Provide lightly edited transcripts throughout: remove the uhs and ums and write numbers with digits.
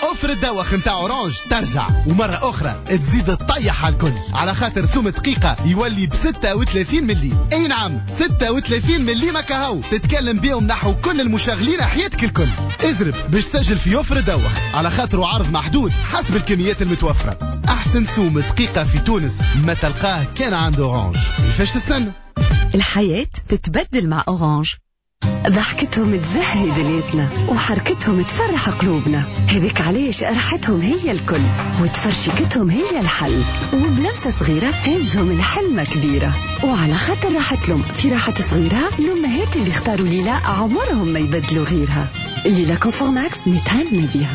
اوفر الدواخ نتاع اورانج ترجع ومرة اخرى تزيد تطيح على الكل، على خاطر سوم دقيقة يولي ب 36 ملي. اي نعم 36 ملي مكاهو تتكلم بيهم نحو كل المشغلين حياتك الكل. اضرب باش تسجل في اوفر الدواخ على خاطر عرض محدود حسب الكميات المتوفرة. احسن سوم دقيقة في تونس ما تلقاه كان عند اورانج. كيفاش تستنى؟ الحياة تتبدل مع اورانج. ضحكتهم تزهي دنيتنا وحركتهم تفرح قلوبنا، هذيك علاش راحتهم هي الكل وتفرشكتهم هي الحل، وبلمسة صغيرة تهزهم الحلمة كبيرة. وعلى خاطر راحتهم في راحة صغيرة، الأمهات اللي اختاروا ليلى عمرهم ما يبدلوا غيرها. الليلة كونفورماكس نتهنى بيها.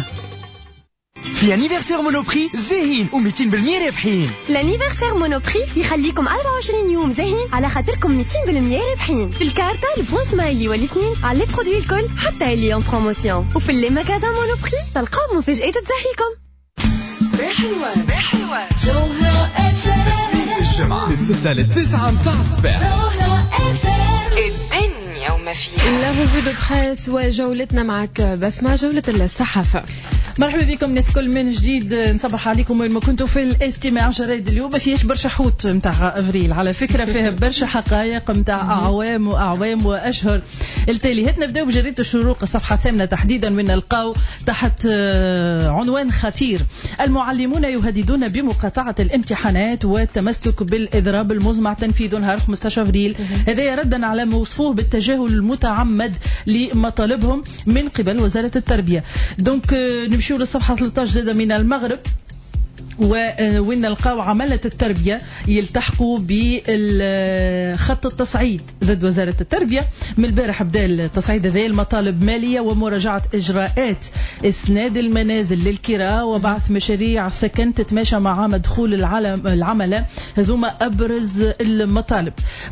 في انيفرسير مونوبري زاهين و200% رابحين. الانيفرسير مونوبري يخليكم 24 يوم زاهين على خاطركم 200% رابحين. في الكارتة البون سمايلي والسنين على لي برودوي الكل حتى اللي اون بروموسيون. وفي اللي ماغازان مونوبري تلقاو مفاجآت تزهيكم. صباح حلوة جوهرة FM الجمعة من 6 ل 9 متاع الصباح. جوهرة FM الدنيا وما فيها. لا ريفيو دو بريس وجولتنا معك بسمة، جولة الصحافة. مرحبا بكم ناس كل من جديد، نصبح عليكم وين ما كنتوا في الاستماع. جرايد اليوم ما فيهاش برشا حوت متاع افريل، على فكره فيها برشا حقائق متاع اعوام واعوام واشهر التاليات. نبداو بجريده الشروق الصفحه الثامنه تحديدا، من نلقاو تحت عنوان خطير: المعلمون يهددون بمقاطعه الامتحانات والتمسك بالاضراب المزمع تنفيذ نهار 15 افريل. هذا ردا على ما وصفوه بالتجاهل المتعمد لمطالبهم من قبل وزاره التربيه. دونك نمشيو للصفحة 13 زادة من المغرب، وين نلقاو عملة التربية يلتحقوا بخط التصعيد ضد وزارة التربية. من البارح بدأ التصعيد هذا، المطالب مالية ومراجعة إجراءات إسناد المنازل للكراء وبعث مشاريع سكن تتماشى مع دخول العملة. هذوما أبرز المطالب.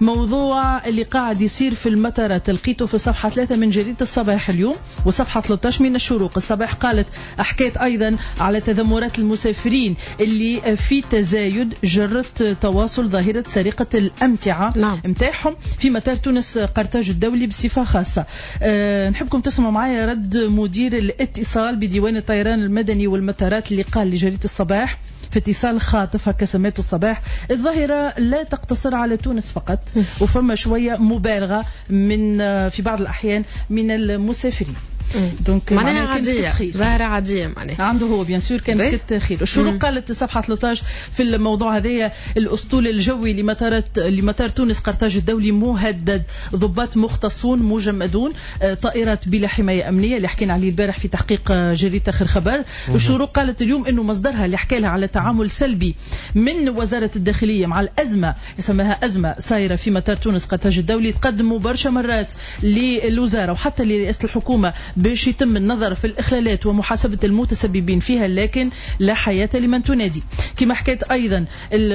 موضوع اللي قاعد يصير في المطارات لقيته في صفحة 3 من جريدة الصباح اليوم، وصفحة 13 من الشروق الصباح قالت حكيت أيضا على تذمرات المسافرين اللي في تزايد جرت تواصل ظاهرة سرقة الأمتعة متاعهم في مطار تونس قرطاج الدولي بصفة خاصة. نحبكم تسمعوا معايا رد مدير الاتصال بديوان الطيران المدني والمطارات اللي قال لجريدة الصباح في اتصال خاطف هكا سميته الصباح: الظاهرة لا تقتصر على تونس فقط، وفما شوية مبالغة من في بعض الأحيان من المسافرين. دونك معناها عادية، ظاهرة عادية معناها عنده هو بيان سور كان سكت خير. الشروق قالت صفحة 13 في الموضوع هذايا: الأسطول الجوي لمطار تونس قرطاج الدولي مهدد، ضباط مختصون مجمدون، طائرات بلا حماية أمنية اللي حكينا عليه البارح في تحقيق جريدة آخر خبر. الشروق قالت اليوم إنه مصدرها اللي حكى لها على تعامل سلبي من وزارة الداخلية مع الأزمة، يسمىها أزمة صايرة في مطار تونس قرطاج الدولي، تقدموا برشا مرات للوزارة وحتى لرئاسة الحكومة باش يتم النظر في الإخلالات ومحاسبة المتسببين فيها، لكن لا حياة لمن تنادي. كما حكيت أيضا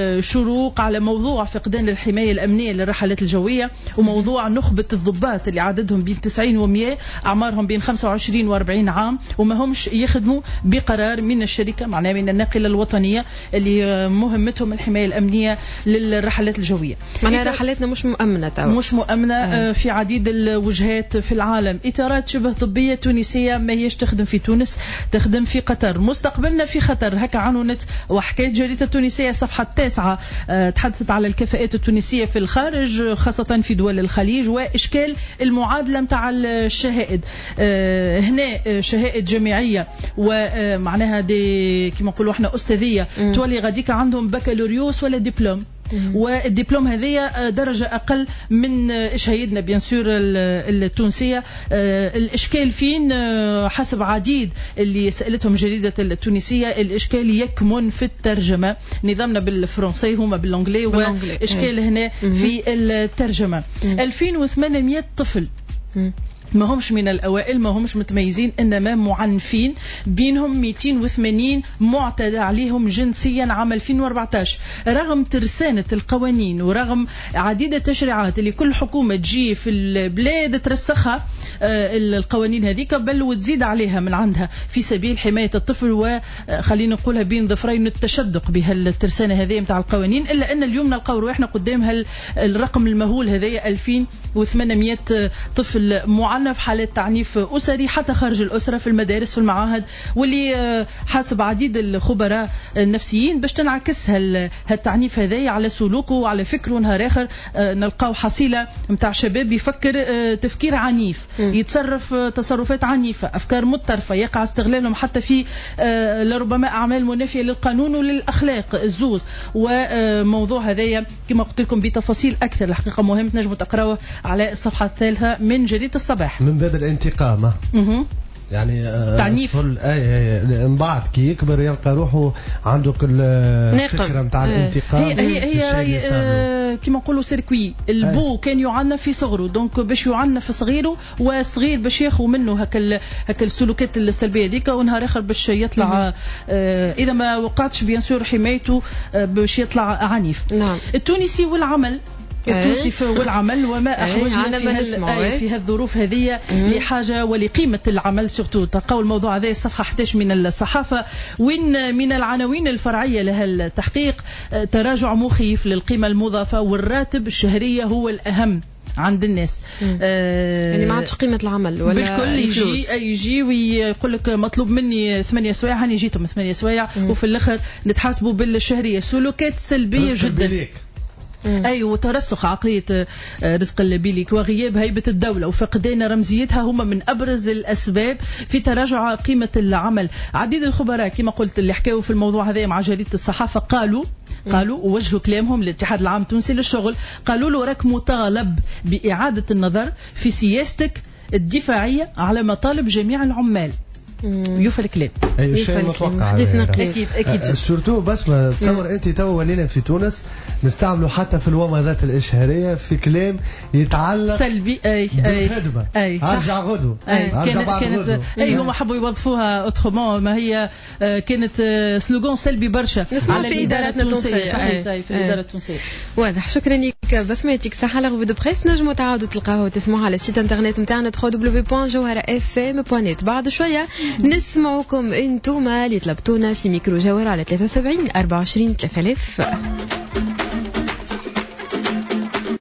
الشروق على موضوع فقدان الحماية الأمنية للرحلات الجوية، وموضوع نخبة الضباط اللي عددهم بين 90 و100، أعمارهم بين 25 و40 عام، وما همش يخدموا بقرار من الشركة، معناها من الناقلة الوطنية اللي مهمتهم الحماية الأمنية للرحلات الجوية. معناها رحلاتنا مش مؤمنة مش مؤمنة في عديد الوجهات في العالم. إطارات شبه طبية تونسية ما هيش تخدم في تونس، تخدم في قطر. مستقبلنا في خطر، هكا عنونت وحكاية جريدة التونسية صفحة 9 تحدثت على الكفاءات التونسية في الخارج خاصة في دول الخليج وإشكال المعادلة متاع الشهائد. هنا شهائد جامعية ومعناها دي كما نقولوا احنا أستاذية تولي غاديك عندهم بكالوريوس ولا دبلوم، والدبلوم هذه درجة أقل من شهيدنا بيان سور التونسية. الإشكال فين؟ حسب عديد اللي سألتهم جريدة التونسية، الإشكال يكمن في الترجمة. نظامنا بالفرنسي هما بالانجلي، وإشكال هنا في الترجمة. 2800 طفل ما همش من الأوائل، ما همش متميزين، إنما معنفين، بينهم 280 معتدى عليهم جنسيا عام 2014. رغم ترسانة القوانين ورغم عديد التشريعات اللي كل حكومة تجي في البلاد ترسخها القوانين هذيك بل وتزيد عليها من عندها في سبيل حماية الطفل، وخلينا نقولها بين ظفرين التشدق بها الترسانة هذه متاع القوانين، إلا أن اليوم نلقاو روحنا قدام الرقم المهول هذايا و800 طفل معنف حالات تعنيف أسري حتى خارج الأسرة في المدارس في المعاهد، واللي حسب عديد الخبراء النفسيين باش تنعكس هالتعنيف هذايا على سلوكه وعلى فكره. نهار آخر نلقاو حصيلة متاع شباب يفكر تفكير عنيف، يتصرف تصرفات عنيفة، أفكار متطرفة، يقع استغلالهم حتى في لربما أعمال منافية للقانون وللأخلاق الزوز. وموضوع هذايا كما قلت لكم بتفاصيل أكثر الحقيقة مهم تنجموا تقراوه على الصفحة الثالثة من جريدة الصباح. من باب الانتقام يعني تعنيف من بعد كي يكبر يلقى روحه عنده كل فكرة متاع الانتقام. هي كما نقولوا سيركوي البو كان يعنف في صغره، دونك باش يعنف في صغيره والصغير باش ياخذ منه هكا السلوكات السلبيه هذيك، ونهار اخر باش يطلع اذا ما وقعتش بيان سور حمايته باش يطلع عنيف. نعم. التونسي والعمل التونسي والعمل وما أحوجنا في هالظروف هذه لحاجة ولقيمة العمل سورتو. تلقاو الموضوع هذا الصفحة 11 من الصحافة، وين من العناوين الفرعية لها التحقيق تراجع مخيف للقيمة المضافة والراتب الشهرية هو الأهم عند الناس. يعني ما عادش قيمة العمل ولا بالكل. يجي ويقول لك مطلوب مني 8 سوايع، هاني جيتهم 8 سوايع وفي الآخر نتحاسبوا بالشهرية. سلوكات سلبية جدا. أيوة، وترسخ عقلية رزق اللبيليك وغياب هيبة الدولة وفقدان رمزيتها هما من أبرز الأسباب في تراجع قيمة العمل. عديد الخبراء كما قلت اللي حكاوا في الموضوع هذا مع جريدة الصحافة قالوا ووجهوا كلامهم للاتحاد العام التونسي للشغل، قالوا له راك مطالب بإعادة النظر في سياستك الدفاعية على مطالب جميع العمال. يوفى الكلام. اي شيء متوقع اكيد سورتو. بس ما تصور انت تو ولينا في تونس نستعملوا حتى في الومضات الاشهاريه في كلام يتعلق سلبي بالخدمه. ارجع غدو كانت هم حبوا يوظفوها اوترومون، ما هي كانت سلوغون سلبي برشا على الاداره التونسيه. في الاداره التونسيه. واضح. شكرا لك بسمتك. صحه لا ريفو دو بريس نجموا تعاودوا تلقاوه وتسمعوها على السيت انترنت نتاعنا www.jawhara.fm.net. بعد شويه نسمعكم انتم اللي طلبتونا في ميكرو جوهر على 73 24 3000.